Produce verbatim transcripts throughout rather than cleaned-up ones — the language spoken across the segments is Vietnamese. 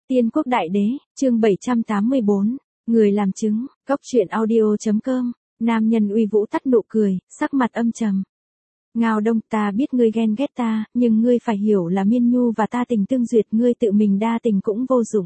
Tiên quốc đại đế, chương bảy trăm tám mươi bốn, người làm chứng, cóc truyện audio.com, nam nhân uy vũ tắt nụ cười, sắc mặt âm trầm. Ngao Đông, ta biết ngươi ghen ghét ta, nhưng ngươi phải hiểu là Miên Nhu và ta tình tương duyệt, ngươi tự mình đa tình cũng vô dụng.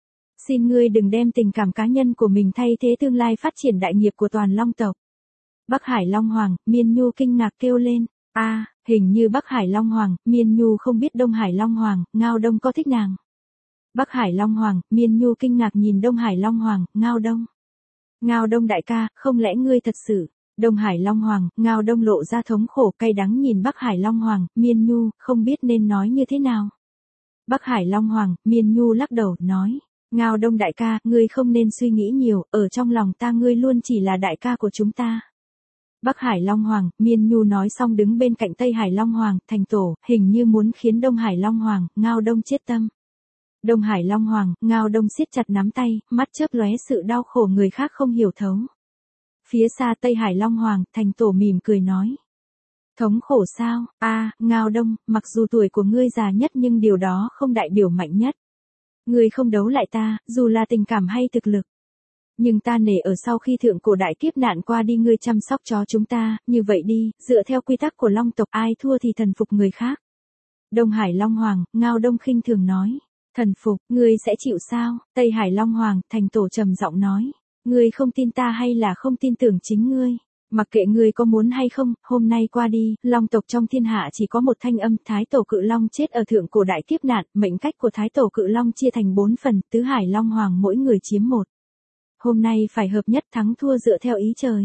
Xin ngươi đừng đem tình cảm cá nhân của mình thay thế tương lai phát triển đại nghiệp của toàn Long tộc. Bắc Hải Long Hoàng, Miên Nhu kinh ngạc kêu lên, a, à, hình như Bắc Hải Long Hoàng, Miên Nhu không biết Đông Hải Long Hoàng, Ngao Đông có thích nàng. Bắc Hải Long Hoàng, Miên Nhu kinh ngạc nhìn Đông Hải Long Hoàng, Ngao Đông. Ngao Đông đại ca, không lẽ ngươi thật sự? Đông Hải Long Hoàng, Ngao Đông lộ ra thống khổ cay đắng nhìn Bắc Hải Long Hoàng, Miên Nhu, không biết nên nói như thế nào. Bắc Hải Long Hoàng, Miên Nhu lắc đầu, nói, Ngao Đông đại ca, ngươi không nên suy nghĩ nhiều, ở trong lòng ta ngươi luôn chỉ là đại ca của chúng ta. Bắc Hải Long Hoàng, Miên Nhu nói xong đứng bên cạnh Tây Hải Long Hoàng, thành tổ, hình như muốn khiến Đông Hải Long Hoàng, Ngao Đông chết tâm. Đông Hải Long Hoàng, Ngao Đông siết chặt nắm tay, mắt chớp lóe sự đau khổ người khác không hiểu thấu. Phía xa Tây Hải Long Hoàng, thành tổ mỉm cười nói. Thống khổ sao, a, à, Ngao Đông, mặc dù tuổi của ngươi già nhất nhưng điều đó không đại biểu mạnh nhất. Ngươi không đấu lại ta, dù là tình cảm hay thực lực. Nhưng ta nể ở sau khi thượng cổ đại kiếp nạn qua đi ngươi chăm sóc cho chúng ta, như vậy đi, dựa theo quy tắc của Long tộc ai thua thì thần phục người khác. Đông Hải Long Hoàng, Ngao Đông khinh thường nói. Thần phục, ngươi sẽ chịu sao? Tây Hải Long Hoàng, thành tổ trầm giọng nói. Ngươi không tin ta hay là không tin tưởng chính ngươi? Mặc kệ ngươi có muốn hay không, hôm nay qua đi, Long tộc trong thiên hạ chỉ có một thanh âm, Thái tổ Cự Long chết ở thượng cổ đại kiếp nạn, mệnh cách của Thái tổ Cự Long chia thành bốn phần, Tứ Hải Long Hoàng mỗi người chiếm một. Hôm nay phải hợp nhất thắng thua dựa theo ý trời.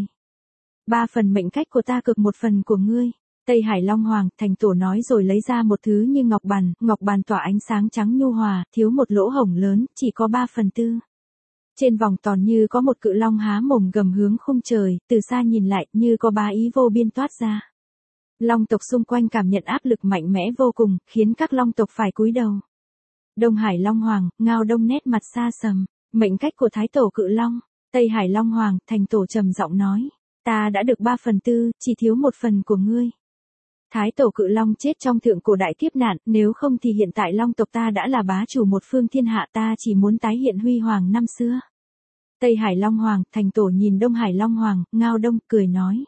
Ba phần mệnh cách của ta cực một phần của ngươi. Tây Hải Long Hoàng, thành tổ nói rồi lấy ra một thứ như ngọc bàn, ngọc bàn tỏa ánh sáng trắng nhu hòa, thiếu một lỗ hổng lớn, chỉ có ba phần tư. Trên vòng tròn như có một cự long há mồm gầm hướng khung trời, từ xa nhìn lại như có bá ý vô biên toát ra. Long tộc xung quanh cảm nhận áp lực mạnh mẽ vô cùng, khiến các long tộc phải cúi đầu. Đông Hải Long Hoàng, Ngao Đông nét mặt xa sầm, mệnh cách của Thái tổ Cự Long. Tây Hải Long Hoàng, thành tổ trầm giọng nói, ta đã được ba phần tư, chỉ thiếu một phần của ngươi. Thái tổ Cự Long chết trong thượng cổ đại kiếp nạn, nếu không thì hiện tại Long tộc ta đã là bá chủ một phương thiên hạ, ta chỉ muốn tái hiện huy hoàng năm xưa. Tây Hải Long Hoàng, thành tổ nhìn Đông Hải Long Hoàng, Ngao Đông, cười nói.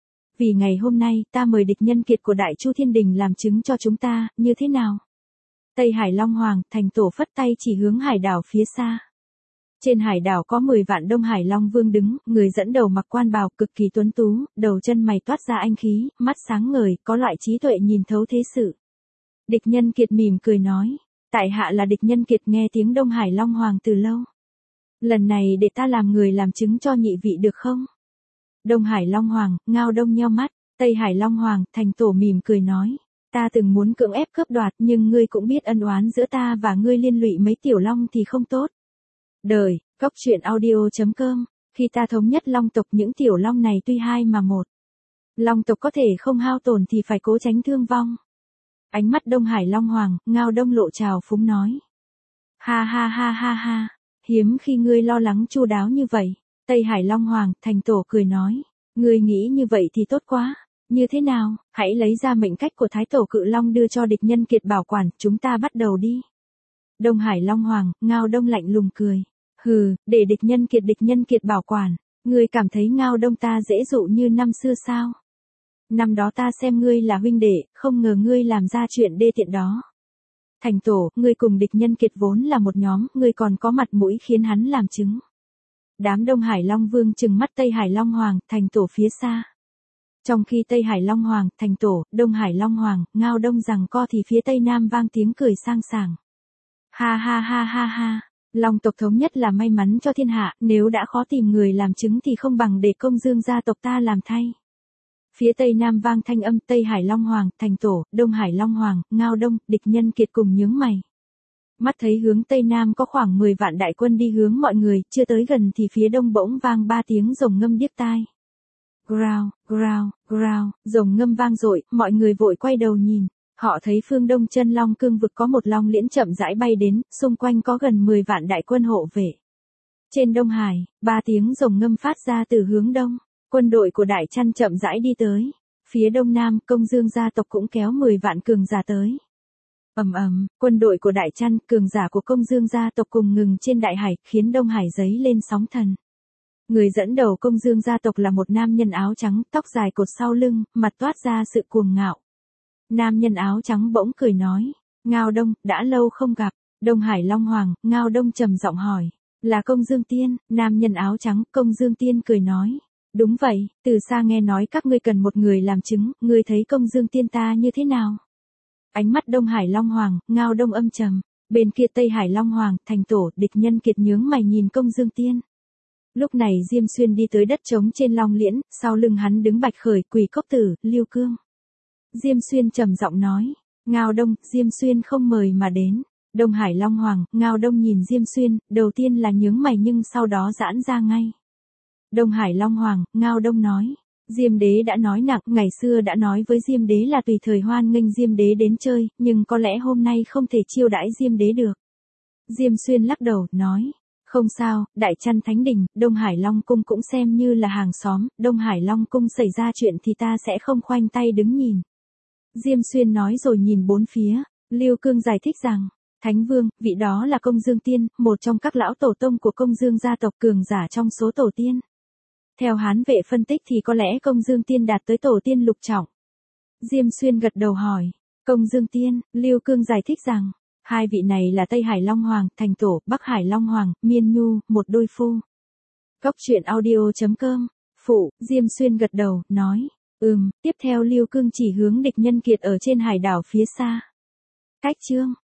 Vì ngày hôm nay, ta mời địch nhân kiệt của Đại Chu Thiên Đình làm chứng cho chúng ta, như thế nào? Tây Hải Long Hoàng, thành tổ phất tay chỉ hướng hải đảo phía xa. Trên hải đảo có mười vạn Đông Hải Long Vương đứng, người dẫn đầu mặc quan bào cực kỳ tuấn tú, đầu chân mày toát ra anh khí, mắt sáng ngời, có loại trí tuệ nhìn thấu thế sự. Địch nhân kiệt mỉm cười nói, tại hạ là địch nhân kiệt nghe tiếng Đông Hải Long Hoàng từ lâu. Lần này để ta làm người làm chứng cho nhị vị được không? Đông Hải Long Hoàng, Ngao Đông nheo mắt, Tây Hải Long Hoàng, thành tổ mỉm cười nói, ta từng muốn cưỡng ép cướp đoạt nhưng ngươi cũng biết ân oán giữa ta và ngươi liên lụy mấy tiểu long thì không tốt. Đời, cóc truyện audio.com, khi ta thống nhất Long tộc những tiểu long này tuy hai mà một. Long tộc có thể không hao tổn thì phải cố tránh thương vong. Ánh mắt Đông Hải Long Hoàng, Ngao Đông lộ trào phúng nói. Ha ha ha ha ha, hiếm khi ngươi lo lắng chu đáo như vậy. Tây Hải Long Hoàng, thành tổ cười nói. Ngươi nghĩ như vậy thì tốt quá. Như thế nào, hãy lấy ra mệnh cách của Thái tổ Cự Long đưa cho địch nhân kiệt bảo quản, chúng ta bắt đầu đi. Đông Hải Long Hoàng, Ngao Đông lạnh lùng cười. Hừ, để địch nhân kiệt địch nhân kiệt bảo quản, ngươi cảm thấy Ngao Đông ta dễ dụ như năm xưa sao? Năm đó ta xem ngươi là huynh đệ, không ngờ ngươi làm ra chuyện đê tiện đó. Thành tổ, ngươi cùng địch nhân kiệt vốn là một nhóm, ngươi còn có mặt mũi khiến hắn làm chứng. Đám Đông Hải Long Vương trừng mắt Tây Hải Long Hoàng, thành tổ phía xa. Trong khi Tây Hải Long Hoàng, thành tổ, Đông Hải Long Hoàng, Ngao Đông giằng co thì phía Tây Nam vang tiếng cười sang sảng. Ha ha ha ha ha, Long tộc thống nhất là may mắn cho thiên hạ, nếu đã khó tìm người làm chứng thì không bằng để Công Dương gia tộc ta làm thay. Phía Tây Nam vang thanh âm Tây Hải Long Hoàng, thành tổ, Đông Hải Long Hoàng, Ngao Đông, địch nhân kiệt cùng nhướng mày. Mắt thấy hướng Tây Nam có khoảng mười vạn đại quân đi hướng mọi người, chưa tới gần thì phía đông bỗng vang ba tiếng rồng ngâm điếc tai. Growl, growl, growl, rồng ngâm vang dội, mọi người vội quay đầu nhìn. Họ thấy phương đông chân long cương vực có một long liễn chậm rãi bay đến, xung quanh có gần mười vạn đại quân hộ vệ. Trên Đông Hải, ba tiếng rồng ngâm phát ra từ hướng đông, quân đội của Đại Trăn chậm rãi đi tới. Phía đông nam, Công Dương gia tộc cũng kéo mười vạn cường giả tới. Ầm ầm, quân đội của Đại Trăn, cường giả của Công Dương gia tộc cùng ngừng trên đại hải, khiến Đông Hải giấy lên sóng thần. Người dẫn đầu Công Dương gia tộc là một nam nhân áo trắng, tóc dài cột sau lưng, mặt toát ra sự cuồng ngạo. Nam nhân áo trắng bỗng cười nói, Ngao Đông, đã lâu không gặp. Đông Hải Long Hoàng, Ngao Đông trầm giọng hỏi, là Công Dương Tiên? Nam nhân áo trắng, Công Dương Tiên cười nói, đúng vậy, từ xa nghe nói các ngươi cần một người làm chứng, ngươi thấy Công Dương Tiên ta như thế nào? Ánh mắt Đông Hải Long Hoàng, Ngao Đông âm trầm, bên kia Tây Hải Long Hoàng, thành tổ, địch nhân kiệt nhướng mày nhìn Công Dương Tiên. Lúc này Diêm Xuyên đi tới đất trống trên Long Liễn, sau lưng hắn đứng Bạch Khởi, Quỷ Cốc Tử, Lưu Cương. Diêm Xuyên trầm giọng nói, Ngao Đông, Diêm Xuyên không mời mà đến. Đông Hải Long Hoàng, Ngao Đông nhìn Diêm Xuyên, đầu tiên là nhướng mày nhưng sau đó giãn ra ngay. Đông Hải Long Hoàng, Ngao Đông nói, Diêm Đế đã nói nặng, ngày xưa đã nói với Diêm Đế là tùy thời hoan nghênh Diêm Đế đến chơi, nhưng có lẽ hôm nay không thể chiêu đãi Diêm Đế được. Diêm Xuyên lắc đầu, nói, không sao, Đại Trăn Thánh Đình, Đông Hải Long Cung cũng xem như là hàng xóm, Đông Hải Long Cung xảy ra chuyện thì ta sẽ không khoanh tay đứng nhìn. Diêm Xuyên nói rồi nhìn bốn phía, Lưu Cương giải thích rằng, Thánh Vương, vị đó là Công Dương Tiên, một trong các lão tổ tông của Công Dương gia tộc, cường giả trong số tổ tiên. Theo Hán Vệ phân tích thì có lẽ Công Dương Tiên đạt tới tổ tiên lục trọng. Diêm Xuyên gật đầu hỏi, Công Dương Tiên, Lưu Cương giải thích rằng, hai vị này là Tây Hải Long Hoàng, thành tổ, Bắc Hải Long Hoàng, Miên Nhu, một đôi phu. Góc truyện audio chấm com, phụ, Diêm Xuyên gật đầu, nói, ừm, tiếp theo Lưu Cương chỉ hướng địch nhân kiệt ở trên hải đảo phía xa. Cách chương